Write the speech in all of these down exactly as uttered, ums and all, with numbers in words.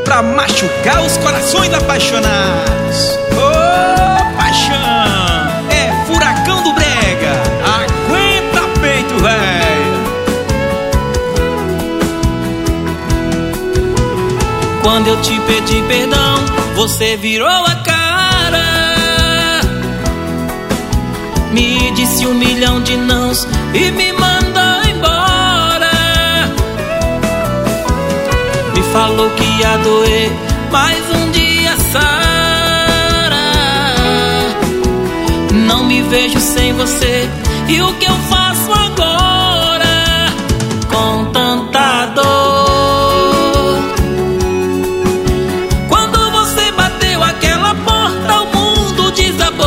pra machucar os corações apaixonados. Ô, oh, paixão, é Furacão do Brega. Aguenta peito, velho. Quando eu te pedi perdão, você virou a cara, me disse um milhão de nãos e me mandou embora. Me falou que ia doer, mas um dia sara. Não me vejo sem você, e o que eu faço agora com tanta dor? Quando você bateu aquela porta, o mundo desabou.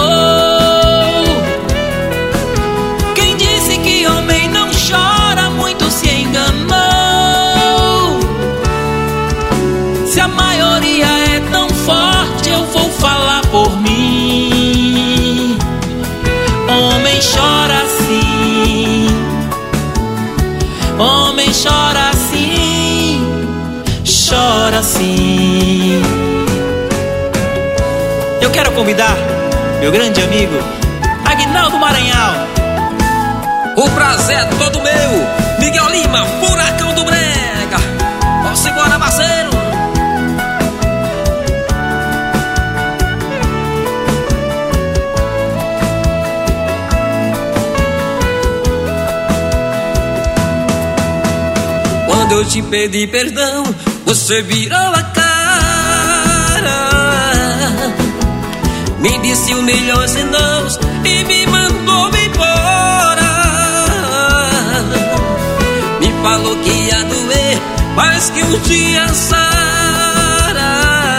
Quem disse que homem não chora, muito se enganou. Se a maioria é tão forte, eu vou falar por mim. Homem chora assim, homem chora assim, chora assim. Eu quero convidar meu grande amigo Aguinaldo Maranhão. O prazer é todo meu, Miguel Lima, Furacão do Brega. Vamos embora, parceiro. Quando eu te pedi perdão, você virou a cara, me disse um milhão de nãos e me mandou embora. Me falou que ia doer, mas que um dia sara.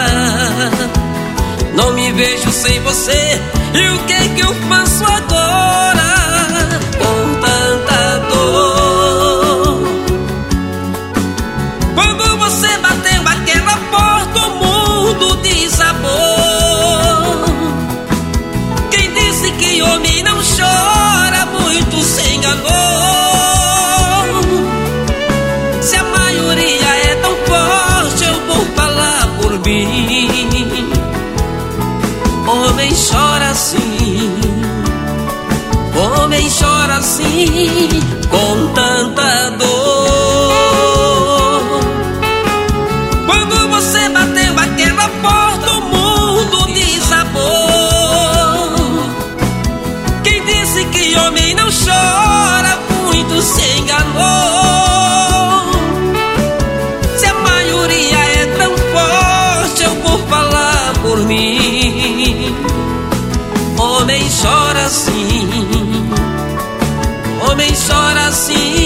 Não me vejo sem você, e o que que eu faço agora com tanta dor? Quando você bateu aquela porta, o mundo desabou. Quem disse que homem não chora, muito se enganou. Se a maioria é tão forte, eu vou falar por mim. Homem chora assim, homem chora assim, com tanta dor. Quando você bateu aquela porta, o mundo desabou. Quem disse que homem não chora, muito se enganou. Se a maioria é tão forte, eu vou falar por mim. Homem chora assim, homem chora assim,